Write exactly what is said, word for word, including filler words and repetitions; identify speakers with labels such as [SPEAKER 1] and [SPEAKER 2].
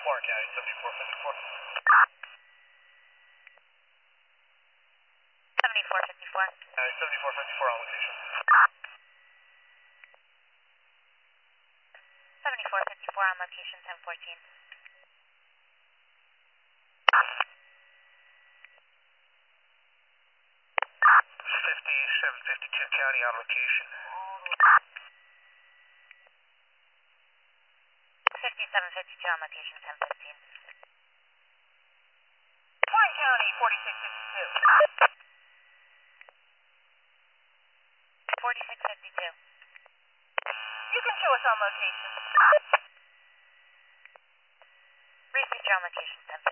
[SPEAKER 1] Warren County, seventy-four fifty-four.
[SPEAKER 2] seventy-four fifty-four.
[SPEAKER 1] County, seventy-four fifty-four on location.
[SPEAKER 2] seventy-four fifty-four on location, ten fourteen.
[SPEAKER 1] fifty-seven fifty-two County on location.
[SPEAKER 2] fifty-seven fifty-two on location, ten fifteen.
[SPEAKER 3] Warren County, forty-six fifty-two.
[SPEAKER 2] forty-six fifty-two.
[SPEAKER 3] You can show us on location.
[SPEAKER 2] Research on location, ten fifteen.